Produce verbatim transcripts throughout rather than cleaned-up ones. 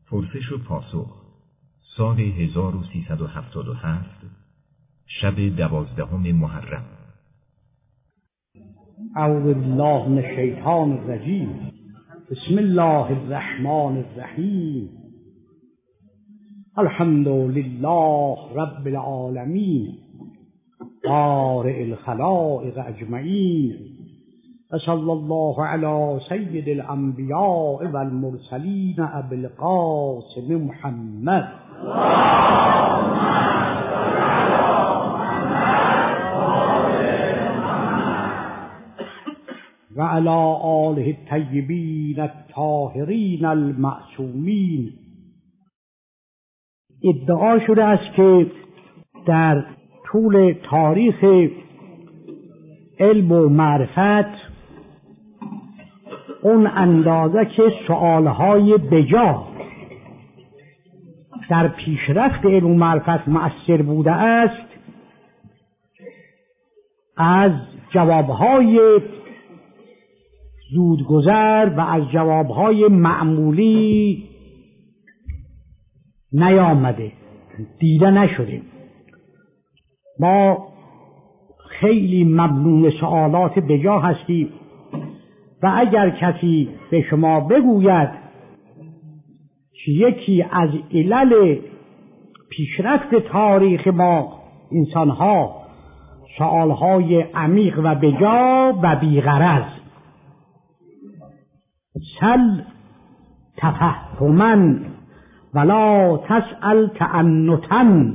پرسش و پاسخ سال هزار و سیصد و هفتاد و هفت شب دوازدهم محرم. اعوذ بالله من الشیطان الرجیم. بسم الله الرحمن الرحیم. الحمد لله رب العالمین بارئ الخلائق اجمعین و صلی الله علی سید الانبیاء والمرسلین ابی القاسم محمد و علی آله الطیبین الطاهرین المعصومین. ادعا شده است که در طول تاریخ علم و معرفت اون اندازه که سؤالهای بجا در پیشرفت علم و معرفت مؤثر بوده است، از جوابهای زودگذر و از جوابهای معمولی نیامده، دیده نشده. ما خیلی ممنون سوالات بجا هستیم و اگر کسی به شما بگوید که یکی از علل پیشرفت تاریخ ما انسانها سوالهای عمیق و بجا و بیغرض، سل تفهما ولا تسأل تعنتا،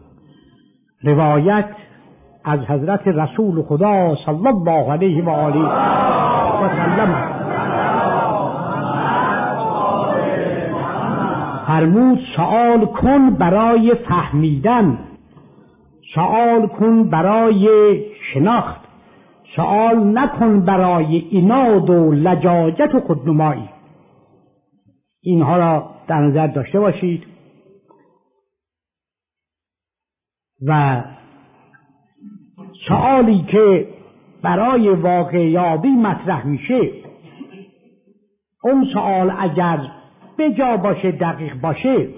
روایت از حضرت رسول خدا صلی الله علیه و آله و سلم فرمود سوال کن برای فهمیدن، سوال کن برای شناخت، سوال نکن برای عناد و لجاجت و خودنمایی. اینها را در نظر داشته باشید. و سوالی که برای واقعیابی مطرح میشه، اون سوال اگر بجا باشه، دقیق باشه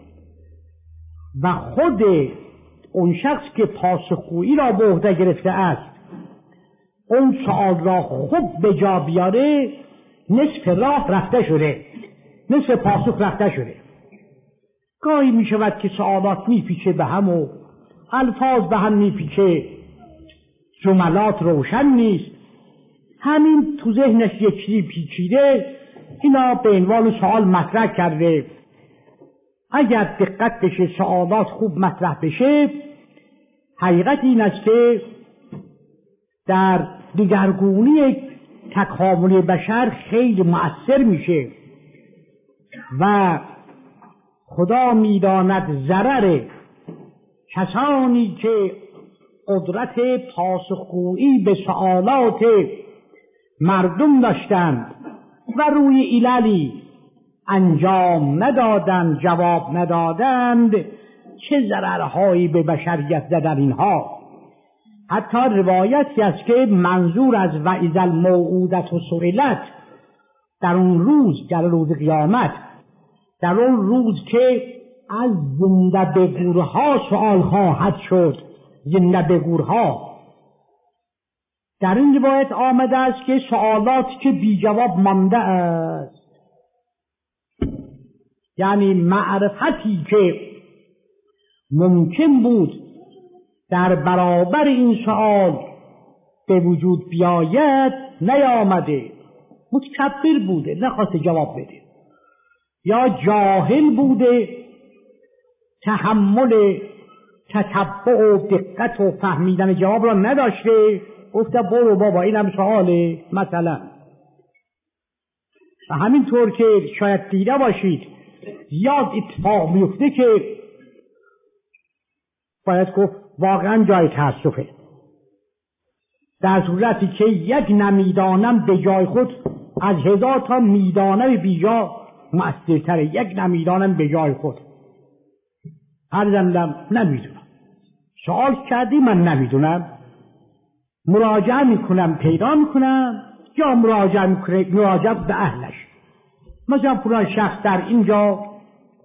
و خود اون شخص که پاسخگویی را به عهده گرفته است اون سوال را خوب بجا بیاره، نصف راه رفته شده، نصف پاسخ رفته شده. گاهی می شود که سوالات میپیچه به هم و الفاظ به هم میپیچه، جملات روشن نیست، همین تو ذهنش یک چیزی پیچیده، اینا به عنوان سوال مطرح کرده. اگر دقت بشه، سوالات خوب مطرح بشه، حقیقت این است که در دگرگونی تکامل بشر خیلی مؤثر میشه و خدا میداند ضرر کسانی که قدرت پاسخگویی به سوالات مردم داشتند و روی عللی انجام ندادند، جواب ندادند، چه ضررهایی به بشریت زدن اینها. حتی روایتی است که منظور از و اذا الموعودة سئلت، در اون روز، در روز قیامت، در اون روز که از زنده به گورها سؤال خواهد شد، زنده به گورها، در این روایت آمده است که سؤالات که بی جواب مانده است، یعنی معرفتی که ممکن بود در برابر این سؤال به وجود بیاید نیامده، متکبر بوده، نخواسته جواب بده، یا جاهل بوده، تحمل تتبع و دقت و فهمیدن جواب را نداشته، گفته برو بابا این هم سؤاله مثلا. و همینطور که شاید دیده باشید زیاد اتفاق میفته که باید گفت واقعا جای تأسفه، در صورتی که یک نمیدانم به جای خود از هزار تا میدانم بیجا مؤثرتره. یک نمیدانم به جای خود، هر زمینم نمیدونم، سوال کردی من نمیدونم، مراجعه میکنم پیدا میکنم، یا مراجعه میکنم مراجعه به اهلش. مثلا فلان شخص در اینجا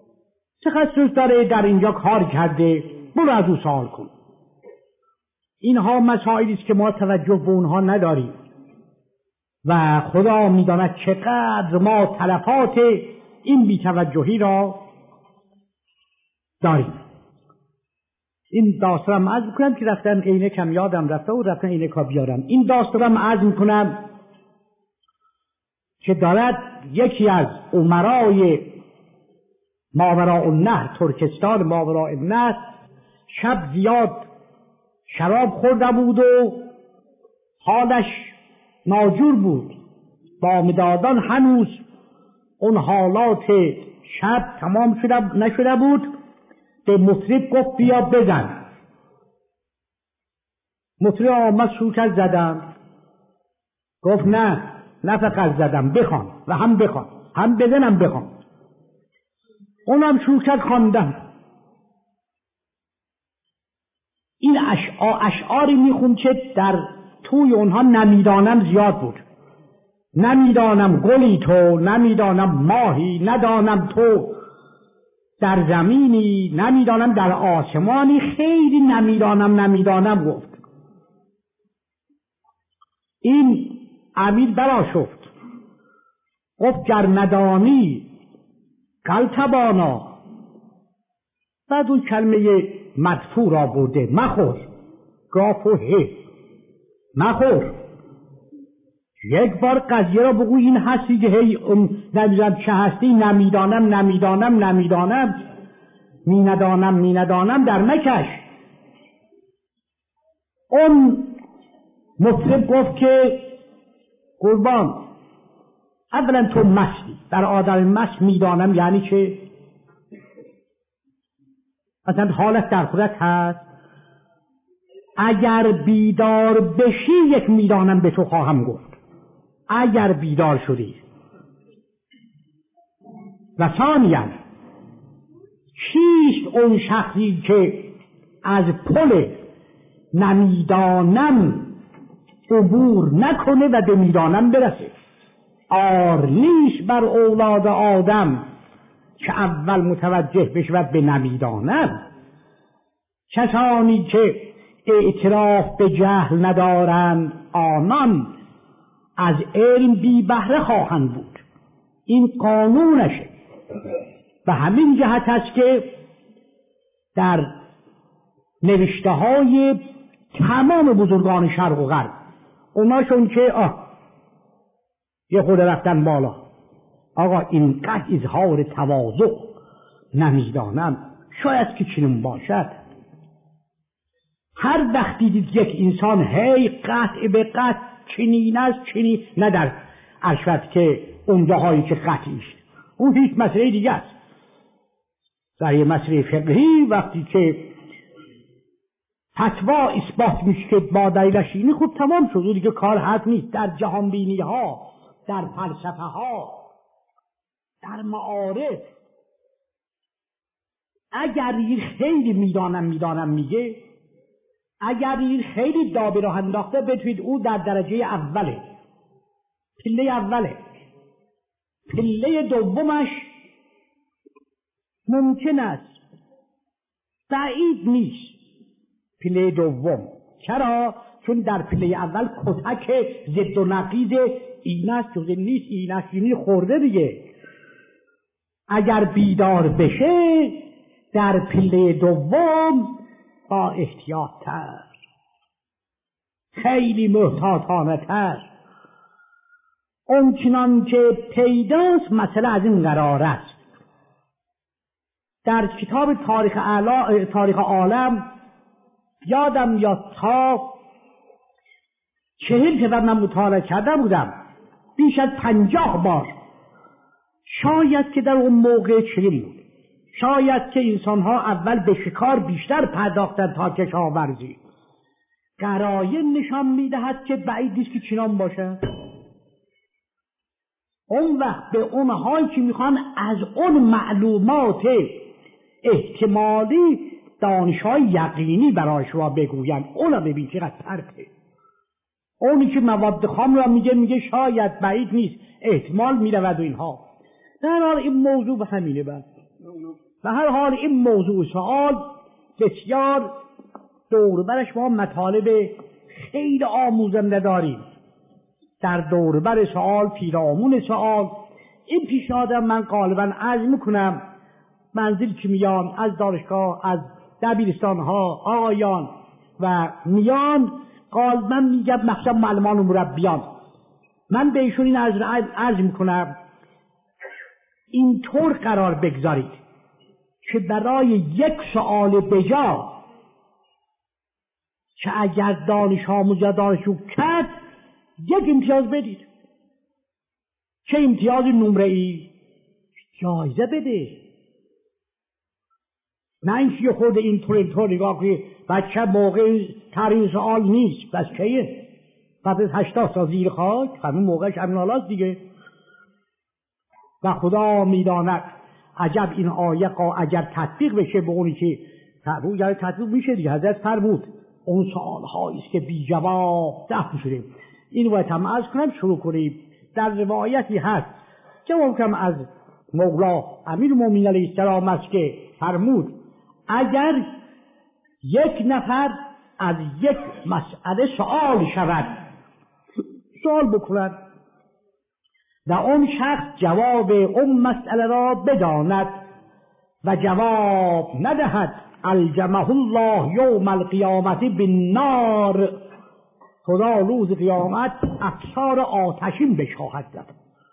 تخصص داره، در اینجا کار کرده، برو از او سوال کن. اینها مسائلی است که ما توجه به اونها نداریم و خدا میداند چقدر ما تلفات این بی‌توجهی را داریم. این داستانم عرض میکنم که رفتن عینکم یادم رفته و رفتن عینکا بیارم. این داستانم عرض میکنم که دارد یکی از امرای ماوراء النهر، ترکستان ماوراء النهر، شب زیاد شراب خورده بود و حالش ناجور بود. بامدادان هنوز اون حالات شب تمام شده نشده بود. به مطرب گفت بیا بزن. مطرب آمد شروع کرد زدن. گفت نه نه فقط زدم، بخوان و هم بخوان، هم بزنم بخوان. اونم شروع کرد خواندن. این اشعار اشعاری میخون که در توی اونها نمیدانم زیاد بود. نمیدانم گلی تو، نمیدانم ماهی، ندانم تو در زمینی، نمیدانم در آسمانی، خیلی نمیدانم نمیدانم گفت. این امیر برآشفت گفت گر ندانی قلتبانا. بعد اون کلمه مدفوع را برده، مخور، گاف و هه، مخور. یک بار قضیه را بگو این هستی که هی نمیدانم چه هستی، نمیدانم نمیدانم نمیدانم می ندانم می ندانم در مکش. اون مطرب گفت که قربان اولا تو مستی، در آدم مست میدانم یعنی چه؟ مثلا حالت در خودت هست، اگر بیدار بشی یک میدانم به تو خواهم گفت. اگر بیدار شدی. و ثانیاً چیست اون شخصی که از پل نمیدانم عبور نکنه و به میدانم برسه؟ آر نیست بر اولاد آدم که اول متوجه بشود به نمیدانم. کسانی که اعتراف به جهل ندارند آنان از علم بی بهره خواهند بود. این قانونشه. و همین جهت است که در نوشته های تمام بزرگان شرق و غرب، اوناشون که آه یه خود رفتن بالا، آقا اینقدر اظهار تواضع نمیدانم شاید که چنین باشد. هر وقت دیدید یک انسان هی قطع به قطع چنین است چنین، نه در عرشت که اونجا هایی که قطعی است، اون هیچ مسئله دیگه است. در یه مسئله فقهی وقتی که فتوا اثبات میشه که با دلیلش اینی، خوب تمام شد، دیگه کار حد نیست. در جهان بینی ها، در فلسفه ها، در معارف، اگر این خیلی میدانم میدانم میگه، اگر این خیلی دابه راه انداخته، بتوید او در درجه اوله، پله اوله. پله دومش ممکن است، بعید نیست پله دوم. چرا؟ چون در پله اول کتک ضد و نقیض این است جزء نیست، این است اینی خورده دیگه. اگر بیدار بشه در پله دوم با احتیاط تر، خیلی محتاطانه تر، اون چنان که پیداست مسئله از این قرار است. در کتاب تاریخ اعلا تاریخ عالم یادم یا تا چهل که من مطالعه کرده بودم، بیش از پنجاه بار، شاید که در اون موقع چنین بود، شاید که انسان‌ها اول به شکار بیشتر پرداختن تا کشاورزی. قرائن نشان می‌دهد که بعید نیست که چنان باشه. اون وقت به اونهایی که میخوان از اون معلومات احتمالی دانش‌های یقینی برای شما بگوین، اونا ببین چقدر فرقه. اونی که مواد خام را میگه میگه شاید بعید نیست، احتمال میرود و اینها. در حال این موضوع به همینه. بس به هر حال این موضوع سوال بسیار دور برش ما مطالب خیلی آموزنده داریم. در دور بر سوال، پیرامون سوال، این پیشنهادم من غالبا عرض میکنم منزل که میان از دانشگاه، از دبیرستان ها آقایان و میان، غالبا میگم مخصوصا معلمان و مربیان، من به ایشون این عرض, عرض میکنم اینطور قرار بگذارید که برای یک سوال بجا که اگر دانش آموز یا دانشجو کرد یک امتیاز بدید، چه امتیاز نمره‌ای جایزه بده، نه اینکه یه خود اینطور اینطور نگاه کنی بچه موقع ترین سوال نیست، بس کیه بعد از هشتاد سال زیر خاک همین موقعش همین حالاست دیگه. و خدا میداند عجب این آیه اگر تطبیق بشه به اونی که تطبیق, تطبیق میشه دیگه. حضرت فرمود اون سوال هایی است که بی جواب دفن شده. این باید هم عرض کنم شروع کنیم. در روایتی هست جواب کم از مولا امیرالمومنین علیه السلام است که فرمود اگر یک نفر از یک مسئله سوال شود، سوال بکند و اون شخص جواب اون مسئله را بداند و جواب ندهد، الجمه الله یوم القیامت بالنار، خدا روز قیامت افسار آتشین بهش خواهد زد.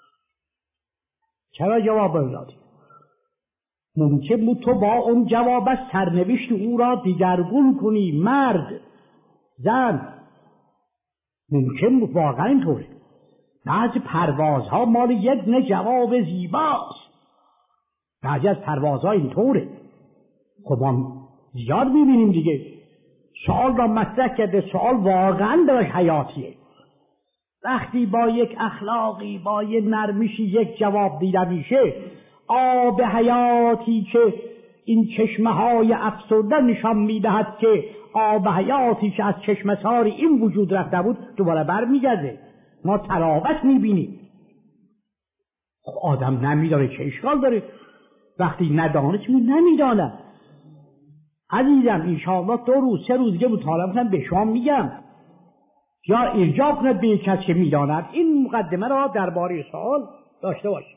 چرا جواب ندادی؟ ممکن بود تو با اون جواب سرنوشت او را دیگرگون کنی، مرد زن، ممکن بود واقعا اینطوره. بعضی پروازها مال یک نه جواب زیباست، بعضی از پروازها اینطوره. خب ما زیاد میبینیم دیگه. سوال را مطرح کرده، سوال واقعا درش حیاتیه. وقتی با یک اخلاقی، با یک نرمشی یک جواب دیده میشه، آب حیاتی که این چشمه های افسرده نشان میدهد که آب حیاتی که از چشمه ساری این وجود رفته بود دوباره بر میگرده. ما تراوت میبینیم. خب آدم نمیداره چه اشکال داره؟ وقتی ندانست می نمیدانه. عزیزم انشاءالله دو روز سه روز دیگه مطالعه کنم به شما میگم، یا ارجاع کند به یک کس که میداند. این مقدمه را درباره سوال داشته باشید.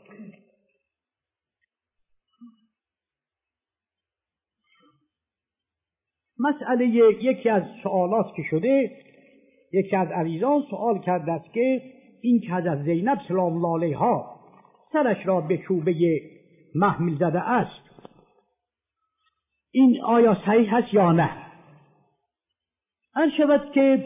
مسئله یکی از سوالات که شده، یکی از عزیزان سوال کرده است که این که حضرت زینب سلام الله علیها سرش را به چوبه محمل زده است، این آیا صحیح است یا نه؟ عرض شود که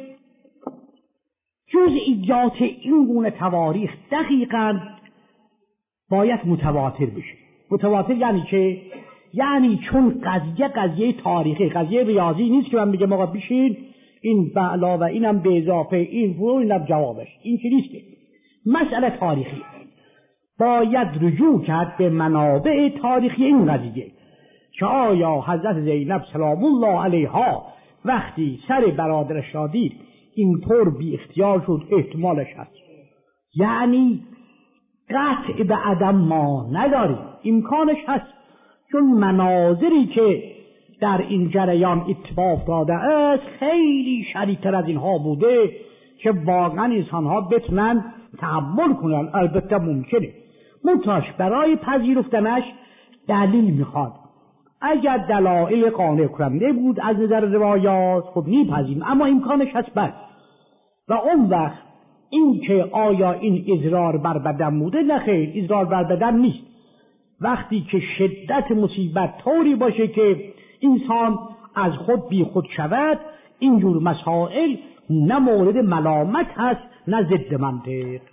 جزئیات این گونه تواریخ دقیقاً باید متواتر بشه. متواتر یعنی که یعنی چون قضیه قضیه تاریخی، قضیه ریاضی نیست که من بگم آقا بشین این به علاوه اینم به اضافه این و اینم جوابش، این که نیست. مسئله تاریخی باید رجوع کرد به منابع تاریخی این قضیه که آیا حضرت زینب سلام الله علیها وقتی سر برادرش را دید اینطور بی اختیار شد، احتمالش هست. یعنی قطع به عدم ما نداریم، امکانش هست، چون مناظری که در این جریان اتفاق داده است خیلی شدیدتر از اینها بوده که واقعا انسانها بتونن تحمل کنن. البته ممکنه منتاش برای پذیرفتنش دلیل میخواد. اگر دلایل قانع کننده بود از نظر روایات خب میپذیریم، اما امکانش هست بس. و اون وقت این که آیا این اضرار بر بدن بوده، نه خیر، اضرار بر بدن نیست. وقتی که شدت مصیبت طوری باشه که انسان از خود بی خود شود، اینجور مسائل نه مورد ملامت هست نه ضد منطق.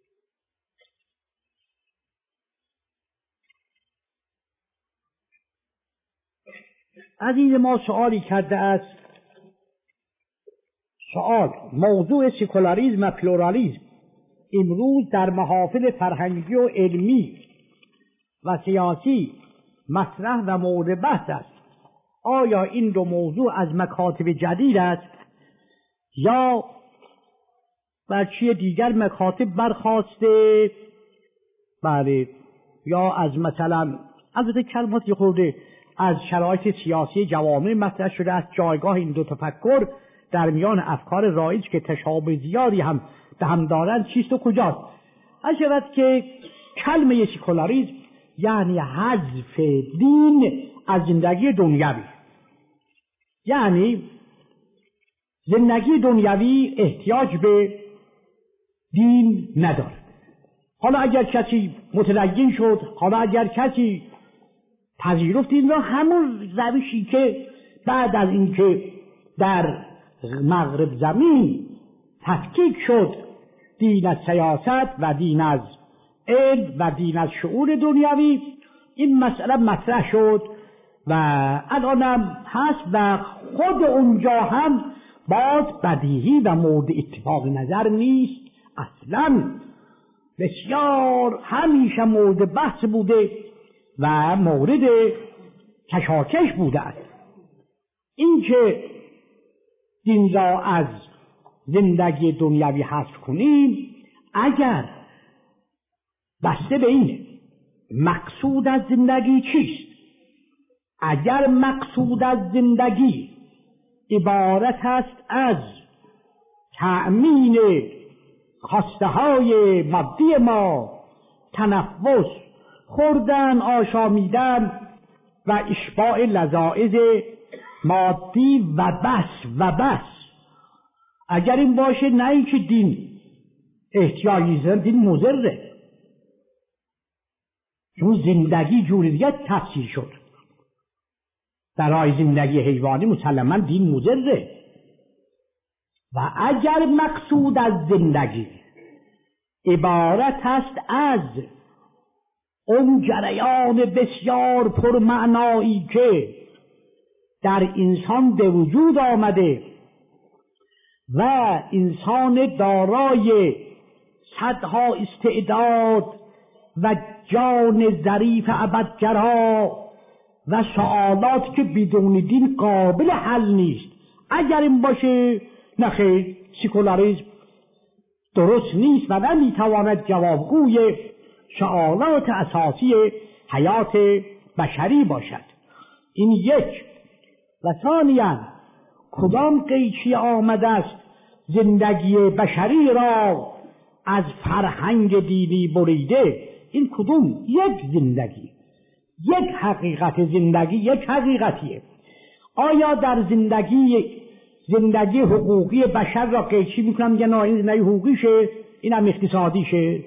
عزیز ما سوالی کرده است، سوال موضوع سکولاریسم و پلورالیسم امروز در محافل فرهنگی و علمی و سیاسی مطرح و مورد بحث است. آیا این دو موضوع از مکاتب جدید است یا بچه دیگر مکاتب برخواسته؟ بله، یا از مثلا البته کلمات یه خورده از شرایط سیاسی جوامع مطرح شده است. جایگاه این دو تفکر در میان افکار رایج که تشابه زیادی هم به هم دارند چیست و کجاست؟ هر شود که کلمه سکولاریسم یعنی حذف دین از زندگی دنیوی، یعنی زندگی دنیوی احتیاج به دین نداره. حالا اگر کسی متدین شد، حالا اگر کسی پذیرفت این را، همون روشی که بعد از اینکه در مغرب زمین تفکیک شد دین از سیاست و دین از علم و دین از شعور دنیوی، این مسئله مطرح شد و الانم هست و خود اونجا هم باز بدیهی و مورد اتفاق نظر نیست اصلا، بسیار همیشه مورد بحث بوده و مورد کشاکش بوده است. این که دین را از زندگی دنیوی حذف کنیم، اگر بسته به این مقصود از زندگی چیست؟ اگر مقصود از زندگی عبارت است از تأمین خواسته های مادی ما، تنفس، خوردن، آشامیدن و اشباع لذائذ مادی و بس و بس، اگر این باشه، نه اینکه دین احتیاجی زن، دین مضره، چون زندگی جور دیگه تفسیر شد. برای زندگی حیوانی مسلما دین مضره. و اگر مقصود از زندگی عبارت است از اون جریان بسیار پرمعنایی که در انسان به وجود آمده و انسان دارای صدها استعداد و جان ظریف ابدگرا و سوالات که بدون دین قابل حل نیست، اگر این باشه، نخیر، سکولاریسم درست نیست و نمیتواند جوابگوی سوالات اساسی حیات بشری باشد. این یک. و ثانیاً کدام قیچی آمده است زندگی بشری را از فرهنگ دینی بریده؟ این کدوم یک زندگی، یک حقیقت زندگی، یک حقیقتیه. آیا در زندگی زندگی حقوقی بشر را قیچی میکنم میگن نه این زندگی حقوقیشه، این هم اقتصادیشه،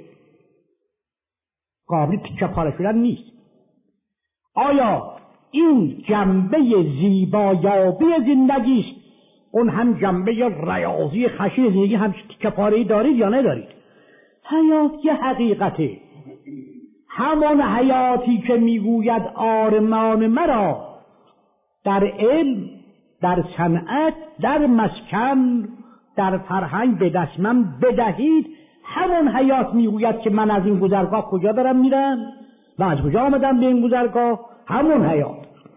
قابل تیکه پاره شدن نیست. آیا این جنبه زیبایابی زندگی است، اون هم جنبه ریاضی خشن زندگی هم تیکه پاره‌ای دارید یا ندارید؟ حیات یه حقیقته، همان حیاتی که میگوید آرمان مرا در علم، در صنعت، در مسکن، در فرهنگ به دست من بدهید، همون حیات میگوید که من از این گذرگاه کجا دارم میرم و از کجا آمدم به این گذرگاه، همون حیات.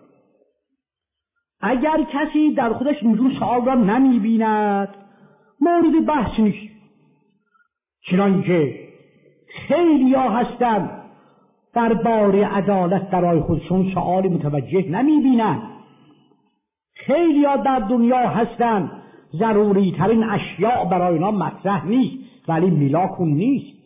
اگر کسی در خودش این سوال را نمیبیند، مورد بحث نیست. چنانکه خیلی ها هستند درباره عدالت برای خودشون سؤال متوجه نمیبینند. خیلی ها در دنیا هستند ضروری ترین اشیاء برای اینا مطرح نیست، ولی میلاکون نیست.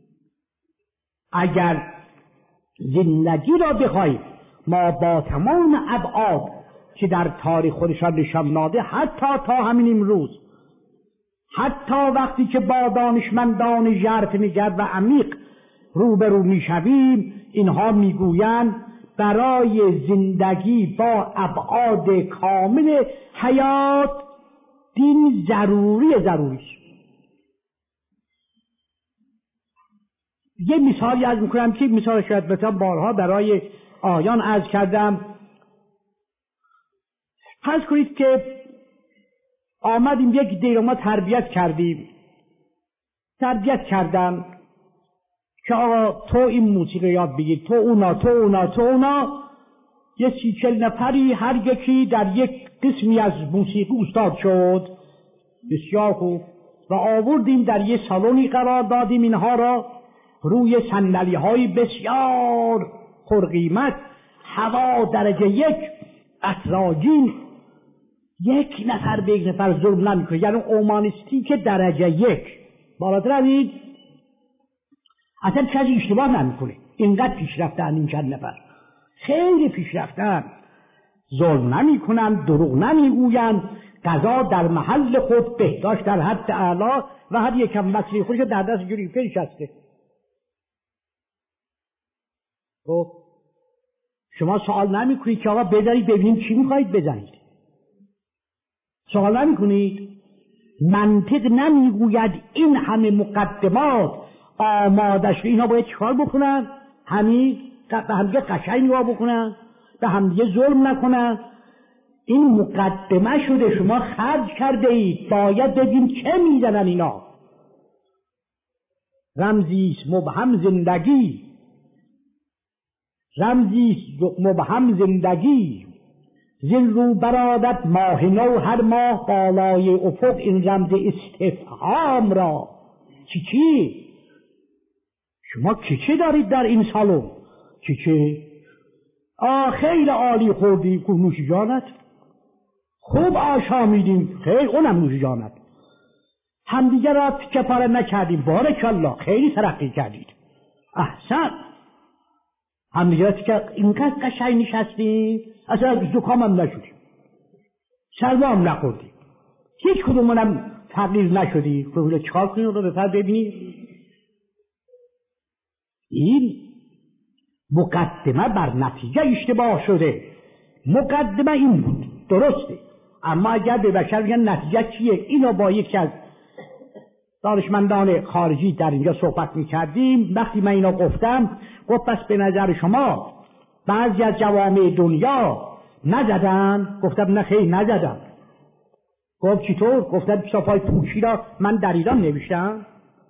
اگر زندگی را بخواهیم ما با تمام ابعاد که در تاریخ خودشان نشان داده، حتی تا همین امروز، حتی وقتی که با دانشمندان ژرفنگر و عمیق روبرو میشویم، اینها میگویند برای زندگی با ابعاد کامل حیات دین ضروری ضروری است. یه مثالی از میکنم که مثال شاید بتونم بارها برای آیان عرض کردم. فرض کنید که آمدیم یک دیر ما تربیت کردیم، تربیت کردم که آقا تو این موسیقی یاد بگیر، تو اونا تو اونا تو اونا یه سی چل نفری هر یکی در یک قسمی از موسیقی استاد شد. بسیار خوب. و آوردیم در یه سالونی قرار دادیم، اینها را روی صندلی های بسیار پرقیمت هوا درجه یک، اسراجین یک نفر به یک نفر ظلم نمیکنه. یعنی اومانیستی که درجه یک بالاتر از این اصلا کسی اشتباه نمیکنه. اینقدر پیشرفتن این چند نفر، خیلی پیشرفتن، ظلم نمیکنن، دروغ نمیگوین، قضا در محل خود، بهداشت در حد اعلا و هر یکم مسئله خودش در دست جوری پیش هسته. خب شما سوال نمیکنید که آقا بذارید ببینیم چی میخواید بزنید؟ سوال نمیکنید؟ منطق نمیگوید این همه مقدمات آماده شده، اینا باید چیکار بکنن؟ همین به همدیگه قشنگ نگاه بکنن، به همدیگه ظلم نکنن. این مقدمه شده، شما خرج کرده اید، باید ببین چه میزنن اینا. رمزیست مبهم زندگی، رمزیست مبهم زندگی، زین رو برآمد ماه نو هر ماه، بالای افق این رمز استفهام را. چی چی؟ شما چی چی دارید در این سالن؟ چی چی؟ آه خیلی عالی خوردی، که نوش جانت. خوب آشامیدیم، خیلی اونم نوش جانت. همدیگه را تیکه پاره نکردیم، بارکالله، خیلی ترقی کردید، احسن. همدیگه را تیکه اینقدر قشنگ نشستیم، اصلا زکام هم نشدیم، سرما هم نخوردیم، هیچ کدومونم فقیر نشدی. خب چکار کنیم رو بفر ببینیم؟ این مقدمه بر نتیجه اشتباه شده. مقدمه این بود، درسته، اما اگر به بشر بگن نتیجه چیه، اینو با یکی از دانشمندان خارجی در اینجا صحبت میکردیم. وقتی من اینو گفتم، گفت پس به نظر شما بعضی از جوامع دنیا نزدن؟ گفتم نه خیلی نزدن. گفت چطور؟ گفتم کتاب‌های پوچی را من در ایران نوشتم،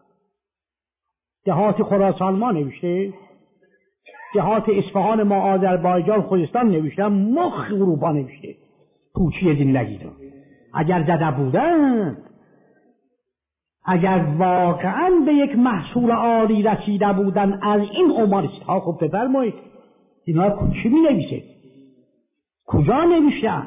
دهات خراسان ما نوشته، دهات اصفهان ما آذربایجان خوزستان نوشتم، مخ اروپا نوشته پوچی زندگی رو. اگر زده بودن، اگر واقعا به یک محصول عالی رسیده بودن از این اومانیست ها، خب بفرمایید اینا چی می نویسه؟ کجا نوشتن؟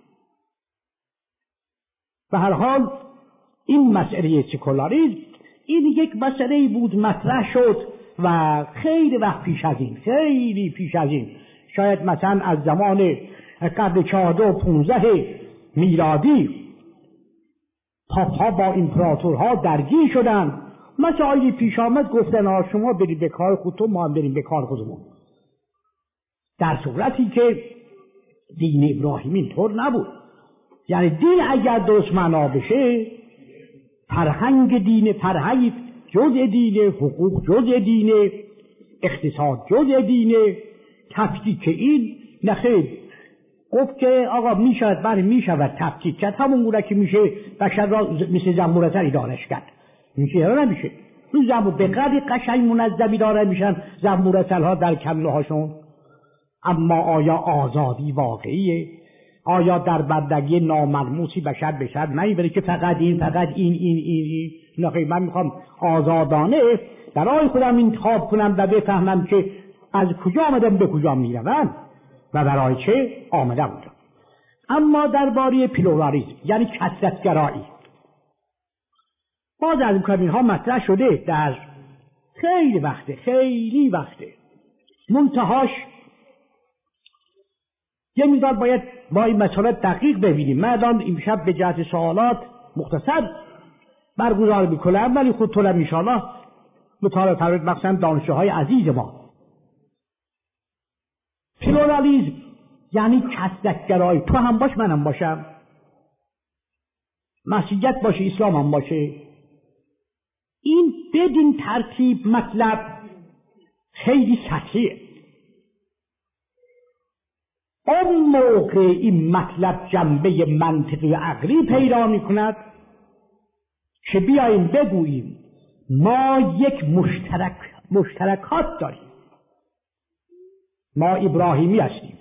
به هر حال این مسئله سکولاریسم این یک مسئله بود مطرح شد و خیلی وقت پیش از این، خیلی پیش از این، شاید مثلا از زمان قبل چهارده و پونزده میلادی پاپ ها با امپراتورها درگیر شدن، مسائلی پیش آمد، گفتن ها شما برید به کار خودتون، ما هم بریم به کار خودمون. در صورتی که دین ابراهیمی اینطور نبود. یعنی دین اگر درست معنا بشه، فرهنگ دین، فرهنگ جزء دینه، حقوق جزء دینه، اقتصاد جزء دینه، تفکیک این نخیر. گفت که آقا میشود، بله میشود تفکیک کرد، همون گونه که میشه بشر را مثل زنبورتر ادارش کرد، میشه یا نمیشه؟ این زنبور به قدری قشنگ منظم اداره میشن زنبورترها در کله هاشون. اما آیا آزادی واقعیه؟ آیا در بندگی ناملموسی بشر بشر نمیبره که فقط این فقط این این این این نخیر، من میخوام آزادانه برای خودم انتخاب کنم و بفهمم که از کجا آمدم به کجا میروم و برای چه آمده بودم. اما درباره پلورالیسم یعنی کثرت‌گرایی باز از این کمین ها مطرح شده در خیلی وقته، خیلی وقته. منتهاش یه میدار باید با این مسئله دقیق ببینیم. من الان امشب به جهت سوالات مختصر برگزار میکنم، ولی خود طولم انشاءالله مطالعه فرمایید، مخصوصا دانشجوهای عزیز ما. پلورالیسم یعنی کثرت‌گرایی، تو هم باش منم باشم، مسیحیت باشه اسلام هم باشه. این بدین ترتیب مطلب خیلی سطحیه. اون موقع این مطلب جنبه منطقی و عقلی پیدا می کند که بیاییم بگوییم ما یک مشترک مشترکات داریم، ما ابراهیمی هستیم،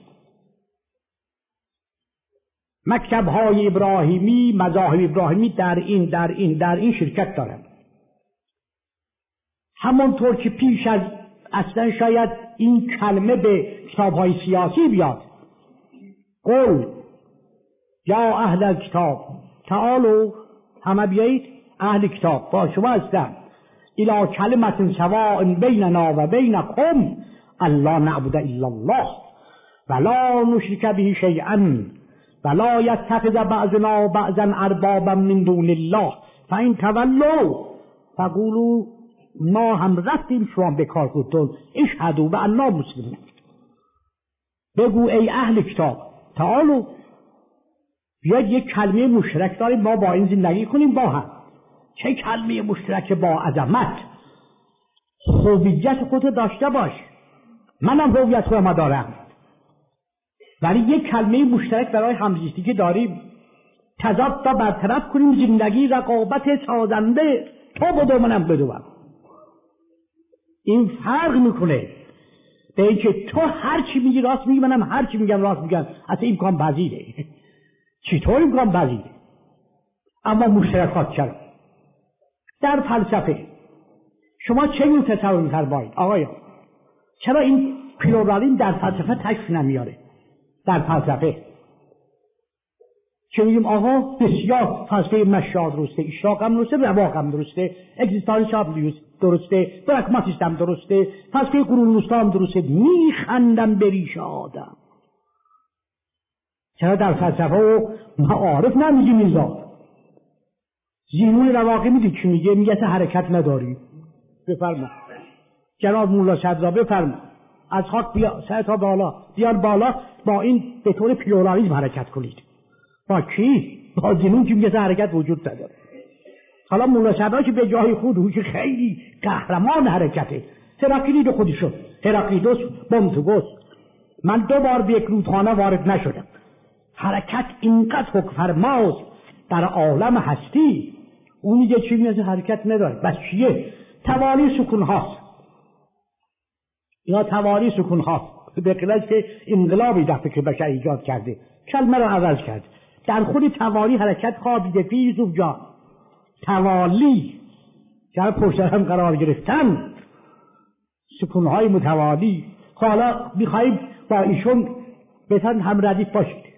مکتب های ابراهیمی، مذاهب ابراهیمی در این در این در این شرکت دارند. همونطور که پیش از اصلا شاید این کلمه به کتاب‌های سیاسی بیاد. قل یا اهل کتاب تعالوا، همه بیایید اهل کتاب با شما هستم، الی کلمة سواء بیننا و بینکم الا نعبد الا الله ولا نشرک به شیئا ولا یتخذ بعضنا بعضا اربابا من دون الله فان تولوا فقولوا ما هم رفتیم شما به کار خودتون اشهدوا بأننا مسلمون. بگو ای اهل کتاب تعالوا، بیاید یک کلمه مشترک داریم ما با این زندگی کنیم با هم. چه کلمه مشترک با عظمت. هویت خودت داشته باش، منم هویت خودم دارم، ولی یک کلمه مشترک برای همزیستی که داریم تضاد تا برطرف کنیم. زندگی رقابت سازنده، تو بدو منم بدوم. این فرق میکنه به اینکه تو هر چی میگی راست میگی منم هر چی میگم راست میگم. اصلا امکان پذیره. چطور امکان پذیره؟ اما مشترکات چرا؟ در فلسفه شما چه جور تصور می‌فرمایید آقایان؟ چرا این پلورالیسم در فلسفه تشریف نمیاره؟ در فلسفه چه میگیم آقا بسیار فلسفه مشاهد درسته، اشراق هم درسته، رواق هم درسته، اگزیستانس هم درسته، پراگماتیسم هم درسته، فلسفه قرون وسطی هم درسته. میخندم به ریش آدم. چرا در فلسفه و معارف نمیگیم این ذات؟ زینون رواقی میدید چی میگه؟ میگه حرکت نداری. بفرما جناب مولا صدرا بفرما از خاک بیا سر تا بالا بیار بالا، با این به طور پلورالیسم حرکت کنید. با کی؟ با زینون که میگه حرکت وجود نداره. حالا مولا صدرا که به جای خود هوش خیلی قهرمان حرکته، هراکلیت خودشون، هراکلیتوس بومتوگوس. من دو بار به یک رودخانه وارد نشدم. حرکت اینقدر حکمفرماست در عالم هستی. اون میگه چی؟ میگه حرکت نداره. بس چیه؟ توالی سکون هاست یا توالی سکون هاست. به قیلت که انقلابی در فکر بشر ایجاد کرده، کلمه را عوض کرد. در خود توالی حرکت خوابیده فی یوسف جان. توالی که پشت هم قرار گرفتن، سکون های متوالی. حالا میخواییم با ایشون بتن هم ردیف باشید،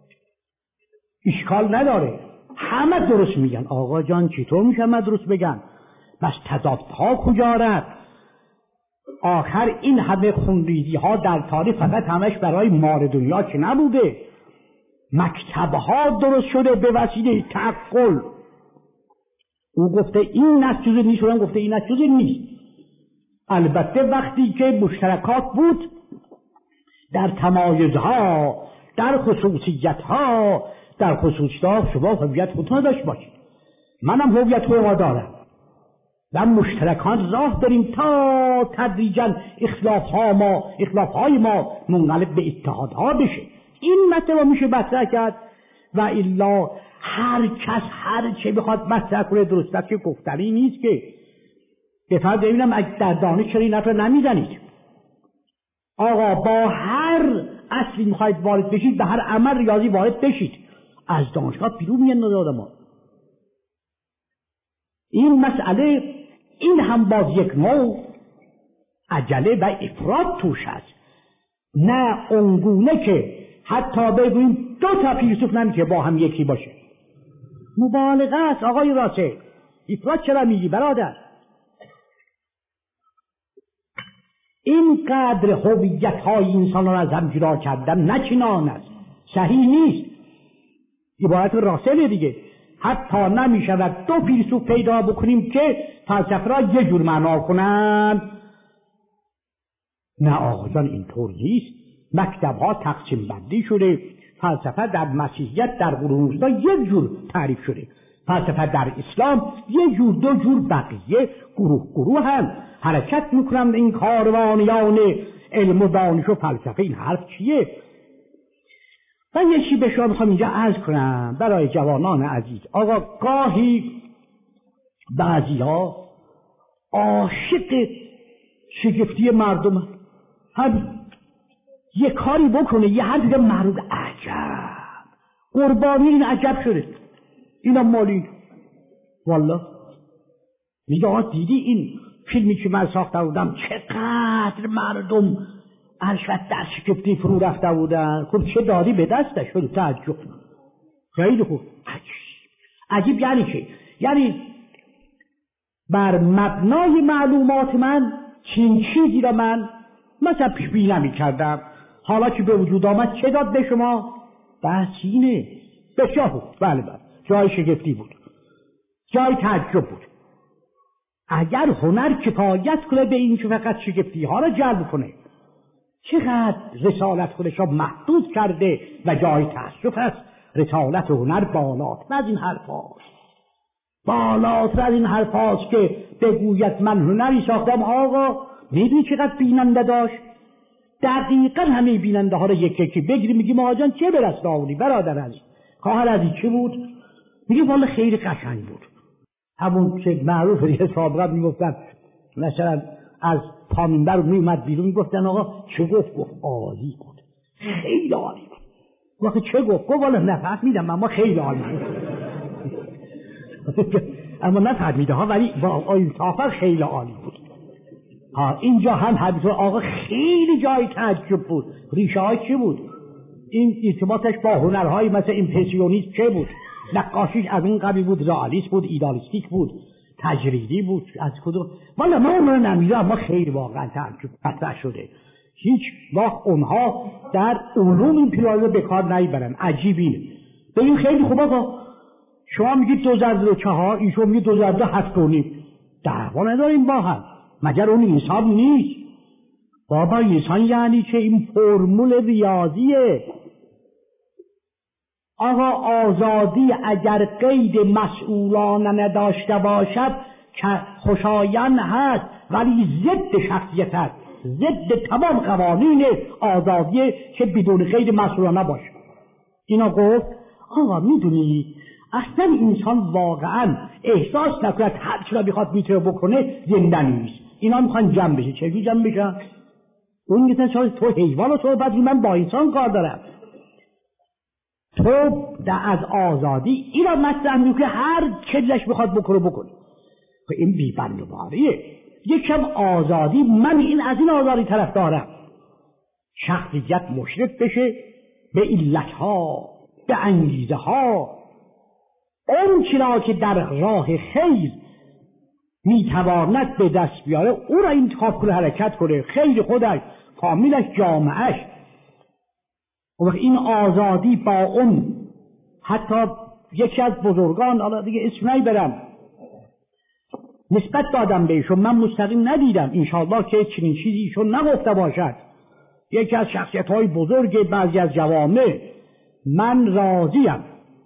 اشکال نداره. همه درست میگن. آقا جان چطور میشه همه درست بگن؟ بس تضادها کجا رفت؟ آخر این همه خونریزی ها در تاریخ فقط همش برای مال دنیا که نبوده. مکتبها درست شده به وسیله تعقل. او گفته این نسجوزه نیست، اون گفته این نسجوزه نیست. البته وقتی که مشترکات بود در تمایزها، در خصوصیتها، در خصوصیتها شما هویت خودتون داشت باشید، منم هویت خودم دارم و مشترکان راه داریم تا تدریجا اختلافها ما اختلافهای ما منقلب به اتحادها بشه. این مطلب میشه مطرح کرد و الا هر کس هر چه بخواد مطرح کنه درست است که گفتنی نیست که. بفرد ببینم اگه در دانش چرا این حرف نمیزنید؟ آقا با هر اصلی میخواید وارد بشید، به هر عمل ریاضی وارد بشید، از دانشگاه بیرون میاندازه آدم‌ها. این مسئله این هم باز یک نوع عجله و افراط توش هست. نه اونگونه که حتی بگوییم دو تا فیلسوف نمیشه با هم یکی باشه. مبالغه است آقای راسه. افراط چرا میگی برادر؟ اینقدر هویت های انسان را از هم جدا کردن نچنان است، صحیح نیست. عبارت راسل دیگه. حتی نمیشود دو فیلسوف پیدا بکنیم که فلسفه را یه جور معنا کنند. نه آقا جان اینطور نیست. مکتب ها تقسیم بندی شده. فلسفه در مسیحیت در قرون وسطی یک جور تعریف شده، فلسفه در اسلام یک جور، دو جور، بقیه گروه گروه هم حرکت میکنند این کاروانیان علم و دانش و فلسفه. این حرف چیه؟ من یه چی به شما میخوام اینجا عرض کنم برای جوانان عزیز. آقا گاهی بعضی ها عاشق شگفتی مردم هم یه کاری بکنه یه حرف دیگه معروض عجب قربانی این عجب شده، اینا مالی والله میگه آقا دیدی این فیلمی که من ساخته بودم چقدر مردم عرشت در شگفتی فرو رفته بودن. خب چه دادی به دستش شد؟ تعجب. خیلی خوب. عجیب. عجیب یعنی چه؟ یعنی بر مبنای معلومات من چین چیزی را من مثلا پیش بینی نمی کردم، حالا که به وجود آمد چه داد به شما؟ بحث اینه. بسیار خوب. بله بله. جای شگفتی بود، جای تعجب بود. اگر هنر کفایت کنه به این که فقط شگفتی ها را جلب کنه، چقدر رسالت خودش را محدود کرده و جای تأسف است. رسالت هنر بالاتر از این حرف هاست، بالاتر از این حرف هاست که بگوید من هنری ساختم. آقا میدونی چقدر بیننده داشت؟ دقیقا همه بیننده ها را یک یکی بگیریم میگیم آقا جان چه برست آوردی برادر عزیز، خواهر عزیز چه بود؟ میگه والا خیلی قشنگ بود. همون که معروف دیگه سابقا میگفتن مثلا از پامینبر میومد بیرون میگفتن آقا چه گفت؟ گفت عالی بود، خیلی عالی بود. وقتی چه گفت؟ گفت والا نفهمیدم اما خیلی عالی بود. اما نفهمیده ها ولی با انصافا خیلی عالی بود. ها اینجا هم همینطور آقا خیلی جای تعجب بود. ریشه های چی بود؟ این ارتباطش با هنرهای مثل ایمپرسیونیسم چه بود؟ نقاشیش از این قبیل بود، رئالیست بود، ایدالیستیک بود، تجریدی بود، از کدوم؟ والا ما اون نمیدونم اما خیلی واقعا تعجب مطرح شده. هیچ وقت اونها در علوم این پیرایه به کار نمیبرن. عجیب اینه. ببین خیلی خوب آقا شما میگید دو هزار و چهار، ایشون میگه دو هزار و هفت و نیم. دعوا نداریم با هم. مگر اون انسان نیست؟ بابا انسان یعنی چه؟ این فرمول ریاضیه. آقا آزادی اگر قید مسئولانه نداشته باشد که خوشایند هست ولی ضد شخصیت هست، ضد تمام قوانین آزادی که بدون قید مسئولانه باشه. اینا گفت آقا میدونی اصلا انسان واقعا احساس نکند هر چی را بخواد میتونه بکنه زنده نیست. اینا میخوان جمع بشه. چجوری جمع بشن؟ اون میگه تو حیوان و تو بعد من با انسان کار دارم. تو در از آزادی اینا مطرح میگه که هر چه دلش بخواد بکنه بکنه. خب این بی‌بندوباریه. یکم آزادی، من این از این آزادی طرف دارم. شخصیت مشرف بشه به علتها، به انگیزه ها، اون چرا که در راه خیر میتواند به دست بیاره او را انتخاب کنه، حرکت کنه. خیر خودش، فامیلش، جامعهش. و این آزادی با اون حتی یکی از بزرگان، حالا دیگه اسم نمیبرم، نسبت دادم بهشون، من مستقیم ندیدم، انشاءالله که چنین چیزی ایشون نگفته باشد. یکی از شخصیت‌های بزرگ بعضی از جوامع، من راضیم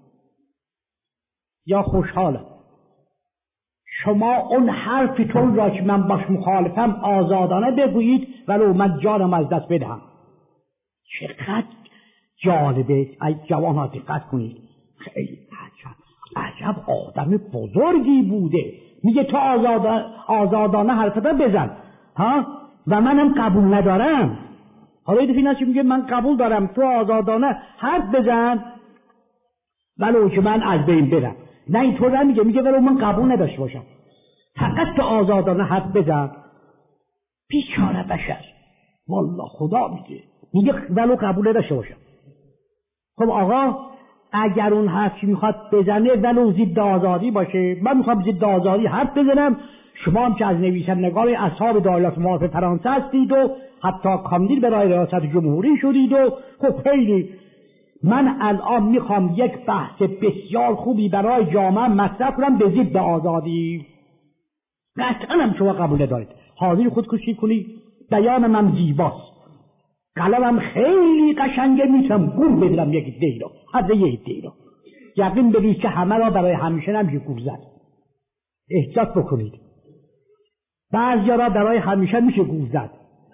یا خوشحالم شما اون حرفتون را که من باش مخالفم آزادانه بگویید ولو من جانم از دست بدهم. چقدر جالبه. ای جوان ها دقت کنید. خیلی عجب عجب آدم بزرگی بوده. میگه تو آزادانه, آزادانه حرفتا بزن ها و منم قبول ندارم. حالا این دفعه میگه من قبول دارم تو آزادانه حرف بزن ولو که من از بین برم. نه اینطور نمیگه، میگه ولو من قبول نداشته باشم، فقط تو آزادانه حرف بزن. بیچاره بشر، والله خدا میگه میگه ولو قبول نداشته باشم. خب آقا اگر اون حرفی میخواد بزنه ولو ضد آزادی باشه، من میخوام ضد آزادی حرف بزنم، شما هم که از نویسندگان اصحاب دایلات معارف فرانسه هستید و حتی کاندید برای ریاست جمهوری شدید و خب خیلی من الان میخوام یک بحث بسیار خوبی برای جامعه مطرح کنم به ضد آزادی. قطعا هم شما قبول ندارید، حاضر خودکشی کنید، بیان من زیباست، قلمم خیلی قشنگه، میتونم گول بدم یک دی رو، حد یک دی رو. یقین بدید که همه را برای همیشه نمیشه گول زد. احتیاط بکنید. بعضی را برای همیشه میشه گول زد،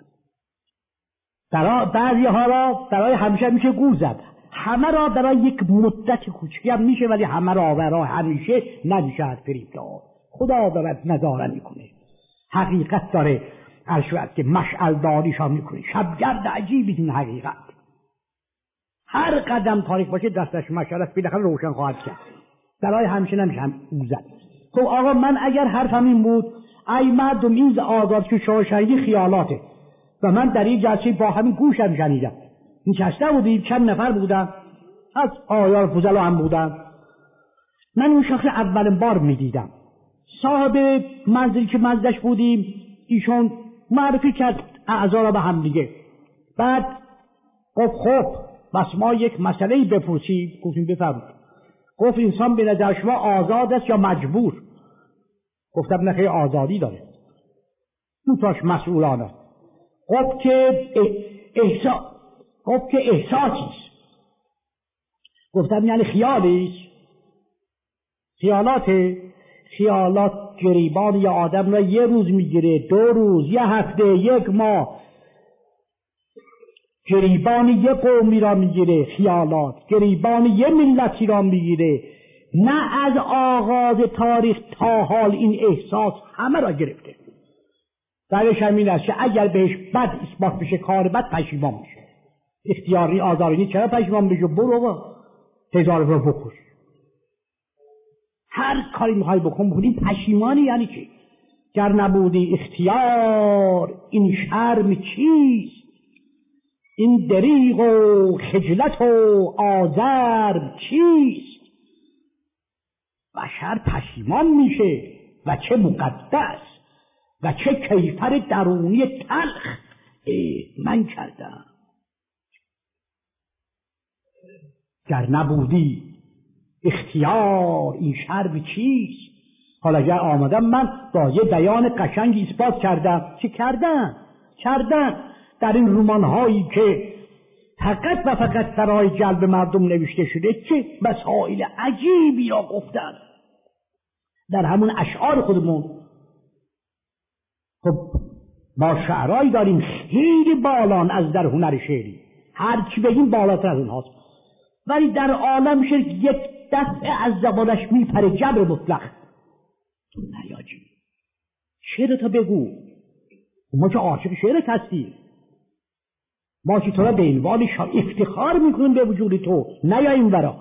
بعضی ها را برای همیشه میشه گول زد، همه را برای یک مدت کوچکی هم میشه، ولی همه را برای همیشه نمیشه از فریب داد. خدا دارد نظاره میکنه، حقیقت داره ارشد که مشعل داریشان میکنه. شبگرد عجیبی این حقیقت، هر قدم تاریک باشه دستش مشعل است، بالاخره روشن خواهد کرد، برای همیشه نمیشه هم او زد. خب آقا من اگر حرفم این بود ای مردم این آزاد که شما شنیدی خیالاته. و من در این جلسه با همین گوشم شنیدم. نشسته بودیم، چند نفر بودم، از آیار فضلا هم بودم. من اون شخص اولین بار میدیدم. صاحب منزلی که منزلش بودیم ایشون معرفی کرد اعضا را به هم دیگه. بعد گفت خب بس ما یک مسئله بپرسیم. گفتیم بفرمایید. گفت انسان به نظر شما آزاد است یا مجبور؟ گفتم نه، خیلی آزادی داره، دو تاش مسئولانه. گفت که احساس گفت که احساسیست. گفتم یعنی خیالیست؟ خیالات خیالات گریبان یا آدم را یه روز میگیره، دو روز، یه هفته، یک ماه. گریبان یه قومی را میگیره خیالات، گریبان یه ملتی را میگیره. نه از آغاز تاریخ تا حال این احساس همه را گرفته. درش همین است که اگر بهش بد اثبات بشه کار بد پشیمان میشه. اختیاری آزارینی چرا پشیمان بشه؟ برو با هزار رو بکش، هر کاری میخوای بکن بودی پشیمانی. یعنی چی؟ گر نبودی اختیار این شرم چیست؟ این دریغ و خجلت و آزار چیست؟ بشر پشیمان میشه و چه مقدس و چه کیفر درونی تلخ من کردم. گر نبودی اختیار این شرم چیست؟ حالا اگر آمدم من با یه بیان قشنگی اثبات کردم. چه کردن؟ کردن در این رمان هایی که فقط و فقط برای جلب مردم نوشته شده چه مسائل عجیبی را گفتن در همون اشعار خودمون. خب ما شعرهایی داریم خیلی بالان از در هنر شعری، هر چی بگیم بالاتر از اونهاست، ولی در عالم شعر یک دفعه از زبانش میپره جبر مطلق. تو نیاجی شعر تا بگو، ما که عاشق شعرت هستی، ما که تو را به عنوان شاعر افتخار میکنیم به وجود تو، نیاییم برا.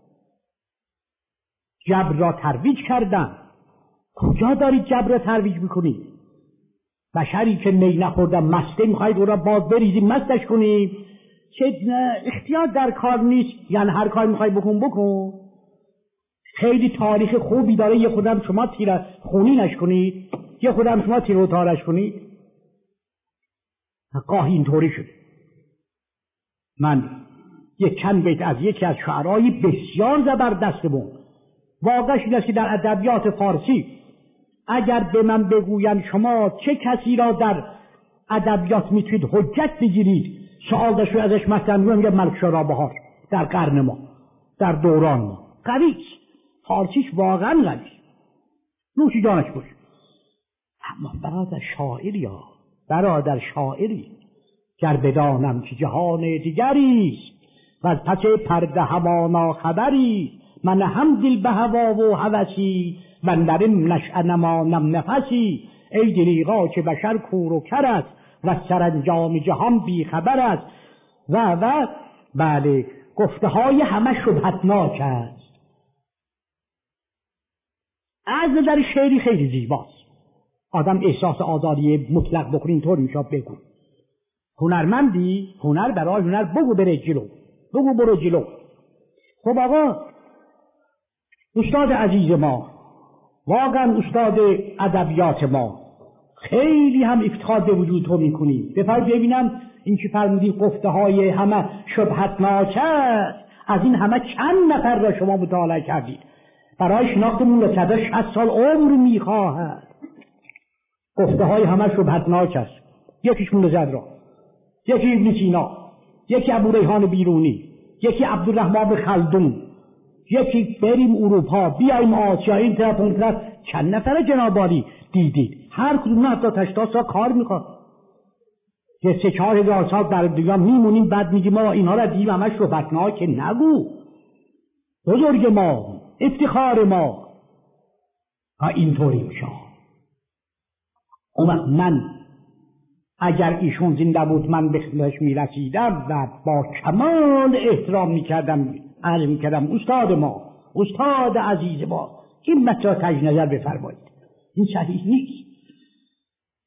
جبر را ترویج کردن. کجا داری جبر را ترویج میکنی؟ بشری که می نخوردن مسته میخواید او را باز بریزیم مستش کنیم؟ چه اختیار در کار نیست، یعنی هر کار میخوای بکن بکن. خیلی تاریخ خوبی داره، یه خودم شما تیر خونی نش کنید، یه خودم شما تیر و تارش کنید. گاهی اینطوری شده. من یک چند بیت از یکی از شعرهای بسیار زبردست بود. واقعش این است که در ادبیات فارسی اگر به من بگوین شما چه کسی را در ادبیات میتونید حجت بگیرید، سوال داشت رو ازش مثلا میگم ملکشاه رابهار در قرن ما، در دوران ما قویست، فارسیش واقعا قویست، نوش جانش باش. اما برادر شاعری ها برادر شاعری گر بدانم که جهان دیگریست و از پس پرده همانا خبری، من هم دل به هوا و هوسی و نرم نشأ نمانم نفسی. ای دریغا که بشر کور و کر است و سرانجام جهان بی خبر است. و و بله گفته های همه شبهتناک است. از نظر شعری خیلی زیباست. آدم احساس آزادی مطلق بکنه اینطور میشه بگو. هنرمندی هنر برای هنر بگو بره جلو، بگو برو جلو. خب آقا استاد عزیز ما، واقعا استاد ادبیات ما، خیلی هم افتخار به وجود تو میکنیم. بفرد ببینم این که فرمودی گفته های همه شبهتناک است، از این همه چند نفر را شما مطالعه کردید؟ برای شناختمون لطفا شصت سال عمر میخواهد. گفته های همه شبهتناک است. یکیش مولا زدرا، یکی ابن سینا، یکی ابو ریحان بیرونی، یکی عبدالرحمن خلدون، یکی بریم اروپا، بیایم آسیا، این طرف اون طرف. چند نفر جنابالی دیدید؟ هر کدوم حتی هشتاد سال کار میخواد. یه سه چهار هزار سال در دنیا میمونیم، بعد میگیم ما اینها را دیدیم همش شبهتناک. نگو. بزرگ ما، افتخار ما. ها اینطوری میشه. اون وقت من اگر ایشون زنده بود من به خدمتش میرسیدم و با کمال احترام میکردم، عرض میکردم استاد ما، استاد عزیز ما، این مطلب تجدید نظر بفرمایید، این صحیح نیست.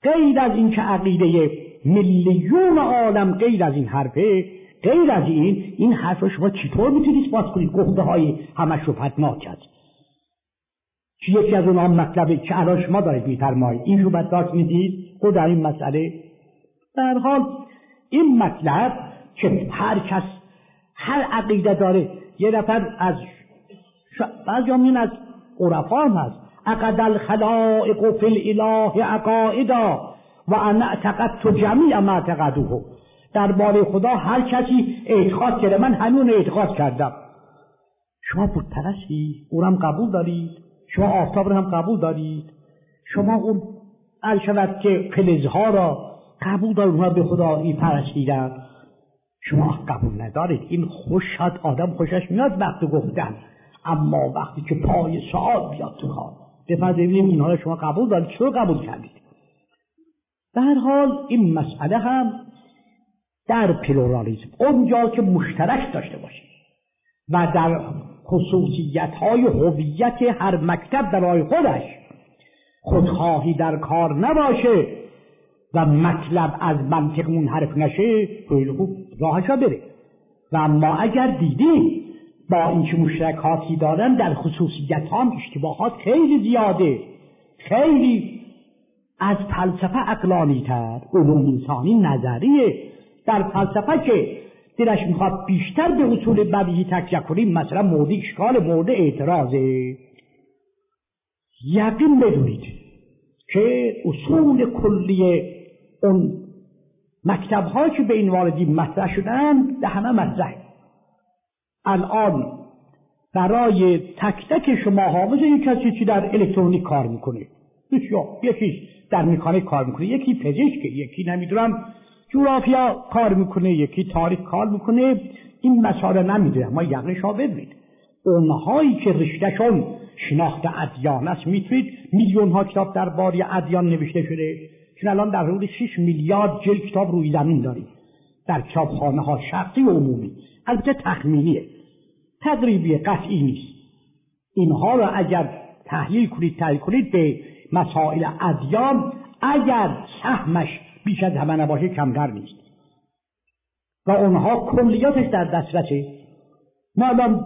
غیر از این که عقیده میلیون عالم غیر از این حرفه، غیر از این این حرف شما چطور میتونید اثبات کنید؟ گفته های همه شبهتناک است. یکی از اونها مطلبه که الان شما دارید میفرمایید این شبهتناک میدید خود در این مسئله. در حال این مطلب که هر کس هر عقیده داره، یه نفر از بعضی همین از عرفا هم هست، عقد الخلائق فی الاله عقائدا و انا اعتقدت جمیع ما اعتقدوه. درباره خدا هر کسی اعتقاد کرده، من همون اعتقاد کردم. شما بت پرستی اونم قبول دارید، شما آفتاب رو هم قبول دارید، شما اون الشود که فلزها را قبول دارید، اونها به خدا این پرستیدن، شما قبول ندارید. این خوش شد آدم خوشش میاد وقت گفتن، اما وقتی که پای سؤال بیاد تو کار بفرد ببینیم اینها رو شما قبول دارید، چرا قبول کردید؟ در هر حال این مسئله هم در پلورالیسم اونجا که مشترک داشته باشه و در خصوصیت‌های هویت هر مکتب برای خودش خودخواهی در کار نباشه و مطلب از منطق منحرف نشه، خیلی خوب راهشا بره. و اما اگر دیدیم با اینکه مشترکاتی دارن در خصوصیت هم اشتباهات خیلی زیاده، خیلی از فلسفه عقلانی تر، علوم انسانی نظریه، در فلسفه که دلش میخواد بیشتر به اصول بدیهی تکیه کنیم، مثلا مورد اشکال مورد اعتراضه. یقین بدونید که اصول کلی اون مکتب ها که به این واردی مطرح شدن ده همه مطرح. الان برای تک تک شما ها مثل یک کسی که در الکترونیک کار میکنه، یکی در مکانیک کار میکنه، یکی پزشک، یکی نمیدونم جغرافیا کار میکنه، یکی تاریخ کار میکنه، این مسائل نمیدونه. ما یقینش ها بدونید اونهایی که رشتهشون شناخت ادیان است، میتونید میلیون ها کتاب درباره ادیان نوشته شده، چون الان در حدود شش میلیارد جلد کتاب روی زمین داریم در کتابخانه ها شخصی و عمومی. البته تخمینیه، تدریبیه، قطعی نیست. اینها را اگر تحلیل کنید تحلیل کنید به مسائل ادیان، اگر سهمش بیش از همه نباشه کمتر نیست و اونها کلیاتش در دسترسه. ما الان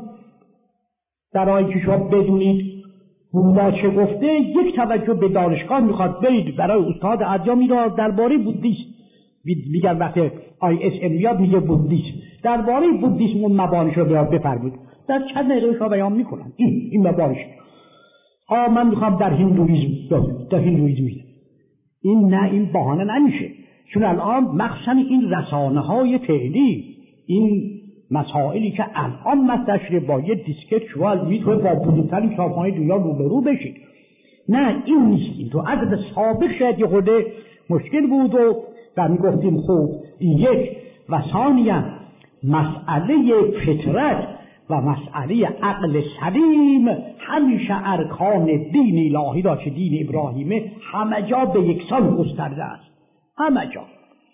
برای که شما بدونید بودا چه گفته، یک توجه به دانشگاه میخواد برید برای استاد ادیان میره درباره بودیسم میگن، وقتی آی اس ام میاد میگه بودیسم، درباره بودیسم اون مبانیش رو بیاد بفرمایید، در چند دقیقه شما بیان میکنن این این مبانیش. ها من میخوام در هندویسم در هندویسم این نه، این بهانه نمیشه، چون الان مخصوصا این رسانه های فعلی، این مسائلی که الان مطرح شده با یه دیسکت شما میتونه با بزرگترین کتابخانه دنیا روبرو بشید. نه این نیست، این تو عدد سابق شاید یه خورده مشکل بود و و میگفتیم خوب این یک و ثانیا مسئله فطرت و مسئله عقل سلیم همیشه ارکان دین الهی را که دین ابراهیمه همه جا به یکسان گسترده است، همه جا.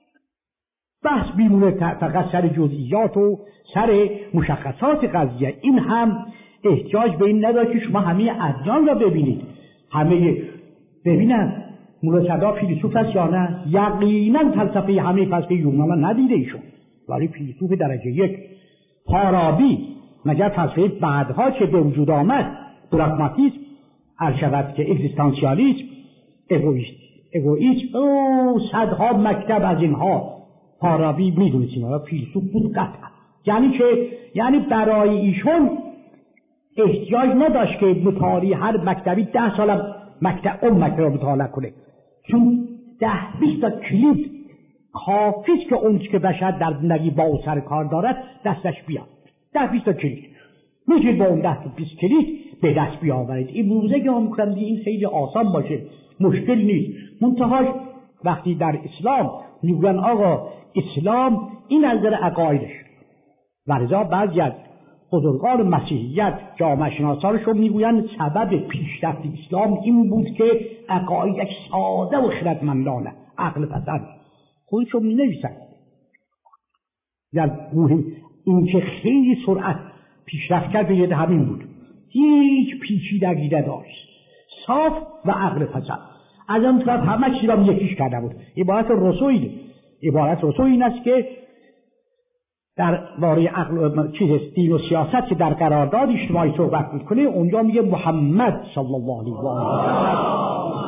بحث بیمونه فقط سر جزئیات و سر مشخصات قضیه. این هم احتیاج به این نداره که شما همه ادیان را ببینید، همه ببینن مولا صدا فیلسوف است یا نه. یقینا فلسفه همه فلسفه یونان ندیده ایشون، ولی فیلسوف درجه یک. فارابی مگر فلسفه بعدها که به وجود آمد، پراگماتیسم، ارشود که اگزیستانسیالیسم، اگویست اگویسم او صدها مکتب از اینها فارابی میدونید اینا فیلسوف بود قطعا. یعنی که یعنی برای ایشون احتیاج نداشت که مطالعه هر مکتبی ده سال مکتب اون مکتب رو مطالعه کنه، چون ده بیست تا کلید کافیست که اون که بشر در زندگی با او سر کار دارد دستش بیاد. ده بیست تا کلید میتونید با اون ده بیست کلید به دست بیاورید. این موزه که هم میکنم این خیلی آسان باشه، مشکل نیست. منتهاش وقتی در اسلام میگن آقا اسلام این از نظر عقایدش، ولذا بعضی از بزرگان مسیحیت جامعه شناسانشون میگویند سبب پیشرفت اسلام این بود که عقایدش ساده و خردمندانه، عقل پسند. خودشون می نویسند در مهم این که خیلی سرعت پیشرفت کرد به ید همین بود، هیچ پیچیدگی نداشت، صاف و عقل پسند. از اون طرف همه چیز را یکیش کرده بود. عبارت رسوی عبارت رسوی این است که در باره عقل چیز دین و سیاست که در قرارداد اجتماعی صحبت میکنه اونجا میگه محمد صلی الله علیه و آله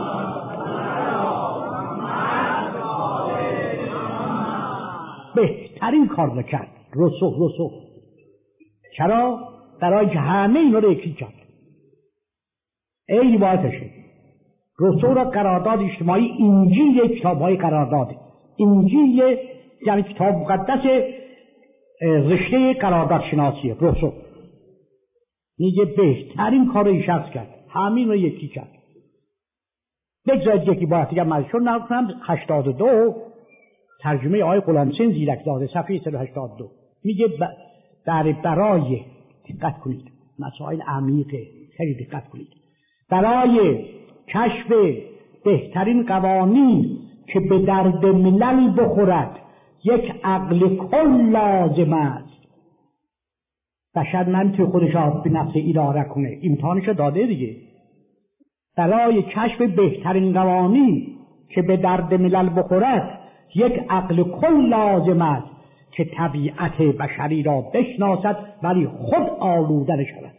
بهترین کار کرد. رسو رسو چرا؟ برای که همه اینا رو یکی کرد. این عبارتشه. رسو را قرارداد اجتماعی انجیل کتاب های قرارداد. انجیل یعنی کتاب مقدس رشته قرارداد شناسیه. رسو میگه بهترین کار این شخص کرد، همین رو یکی کرد. بگذارید یکی باید دیگه مزشون نکنم. هشتاد و دو ترجمه آقای غلامحسین زیرکزاده صفحه صد و هشتاد و دو میگه در برای دقت کنید، مسائل عمیقه، خیلی دقت کنید. برای کشف بهترین قوانین که به درد ملل بخورد یک عقل کل لازم است. بشر نمیتونه خودش آب به نفس اداره کنه، امتحانش داده دیگه. برای کشف بهترین قوانین که به درد ملل بخورد یک عقل کل لازم است که طبیعت بشری را بشناسد ولی خود آلوده نشود،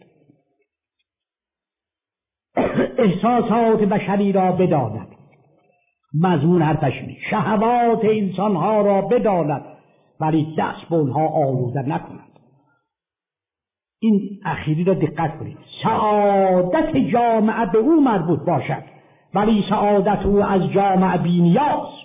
احساسات بشری را بداند، مضمون حرفش اینه، شهوات انسانها را بداند ولی دست به اونها آلوده نکند. این اخیری را دقت کنید. سعادت جامعه به او مربوط باشد ولی سعادت او از جامعه بینیاست.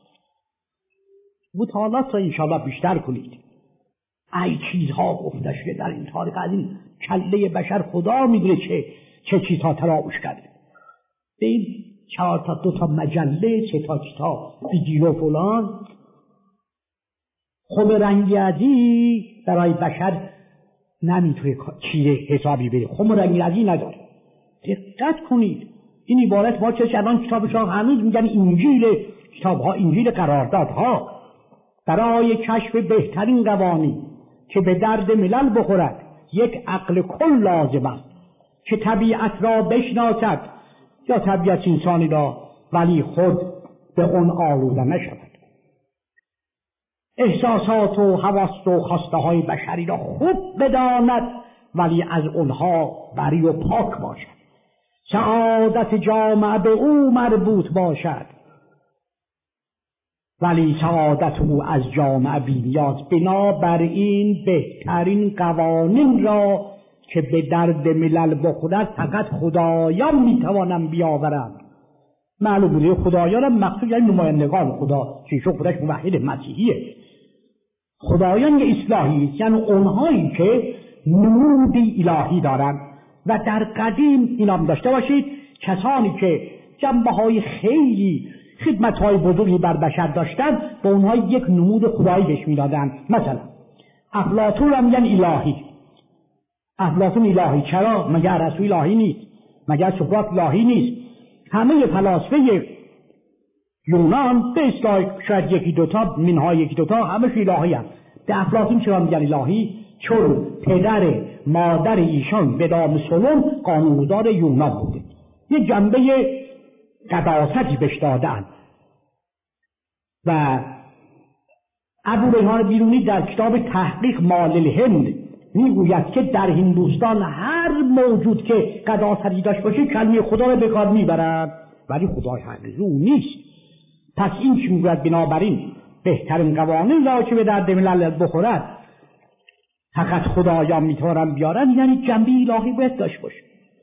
مطالعات را انشاءالله بیشتر کنید. ای چیزها گفته شده در این تاریخ از این کله بشر خدا میدونه چه چه چیزها تراوش کرده. به این چهار تا دو تا مجله، سه تا کتاب بیگیل و فلان خمرنگیزی برای بشر نمیتونه چیه حسابی بره. خمرنگیزی نداره. دقت کنید. این عبارت ما چه الان کتابشان هنوز میگن انجیل، کتابها انجیل قراردادها. برای کشف بهترین قوانین که به درد ملل بخورد یک عقل کل لازم است که طبیعت را بشناسد یا طبیعت انسانی را ولی خود به اون آلوده نشود، احساسات و حواس و خواسته های بشری را خوب بداند ولی از اونها بری و پاک باشد، سعادت جامعه به او مربوط باشد ولی سعادت او از جامعه بی‌نیاز. بنابراین بهترین قوانین را که به درد ملل بخورد فقط خدایان میتوانند بیاورند. معلوم بوده خدایان هم مقصود یعنی نمایندگان خدا، چیشو خودش موحد مسیحیه. خدایان اصلاحی یعنی اونهایی که نمودی الهی دارند و در قدیم اینا هم داشته باشید کسانی که جنبه های خیلی خدمت های بزرگی بر بشر داشتن با اونها یک نمود خدایی بهش میدادن. مثلا افلاطون هم میگن الهی. افلاطون الهی چرا؟ مگر رسول الهی نیست؟ مگر سقراط الهی نیست؟ همه فلاسفه یونان به اصطلاح شاید یکی دوتا منهای یکی دوتا همش الهی هست. به افلاطون چرا میگن الهی؟ چون پدر مادر ایشان به نام سولون قانونگذار یونان بوده، یه جنبه قداستی بهش دادن. و ابو ریحان بیرونی در کتاب تحقیق مال الهند میگوید که در هندوستان هر موجود که قداستی داشت باشه کلمه خدا رو به کار میبرند ولی خدای حقیقی اون نیست. پس این چی میگوید؟ بنابراین بهترین قوانین را که به درد ملل بخورد فقط خدایان میتونن بیارن، یعنی جنبه الهی باید داشت باشه.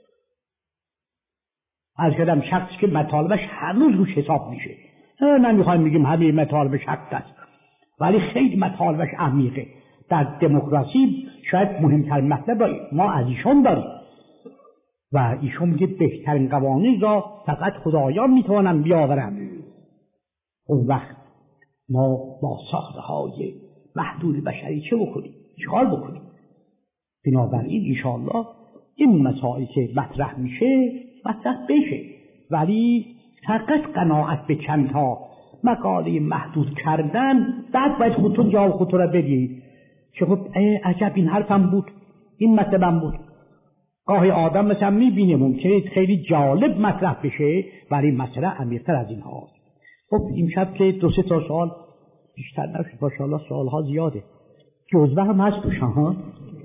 از کدام شخصی که مطالبش هنوز روش حساب میشه، نمیخوایم میگیم همه مطالبش حق است ولی خیلی مطالبش عمیقه. در دموکراسی شاید مهمتر مطلب ما از ایشون داریم و ایشون میگه بهترین قوانین را فقط خدایان میتونن بیاورن. اون وقت ما با ساخته های محدود بشری چه بکنیم؟ چیکار بکنیم؟ بنابراین انشاءالله این مسائل که مطرح میشه مطرح بشه ولی فقط قناعت به چند تا مقاله محدود کردن بعد باید خودتون جواب خودتون را بدید. چه خب عجب این حرفم بود، این مطلبم بود. گاهی آدم مثلا میبینه ممکنه خیلی جالب مطرح بشه ولی مسئله عمیق‌تر از این هاست. خب امشب که دو سه تا سوال بیشتر نشد، ماشاءالله سوالها زیاده، جزوه هم هست توش ها.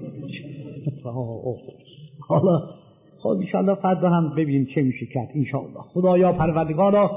حالا خب انشاءالله فردا هم ببینیم چه میشه کرد انشاءالله. خدایا پروردگارا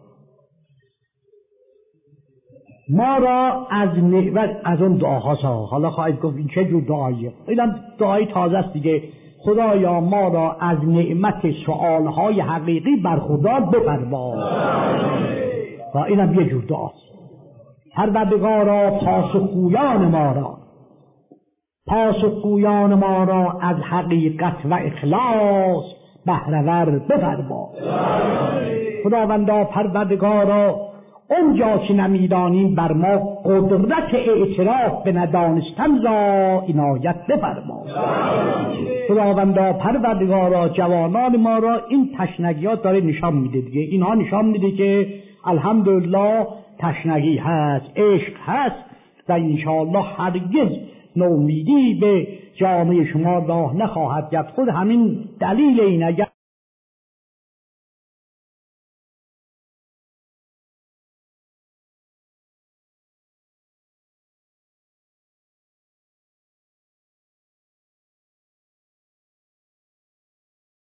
ما را از نعمت از اون دعاها، حالا خواهید گفت این چه جور دعاییه، اینم دعای تازه است دیگه. خدایا ما را از نعمت سؤالهای حقیقی برخوردار بفرما و اینم یه جور دعاست. پروردگارا پاسخگویان ما را پاسخگویان ما را از حقیقت و اخلاص بهره‌ور بفرما. خداوندا پروردگارا اونجا که نمیدانیم بر ما قدرت اعتراف به ندانستن را عنایت بفرما. خداوندا پروردگارا جوانان ما را این تشنگیات داره نشان میده دیگه، اینها نشان میده که الحمدلله تشنگی هست، عشق هست و انشاءالله هرگز نومیدی به جامعه شما راه نخواهد گرفت. خود همین دلیل این اگر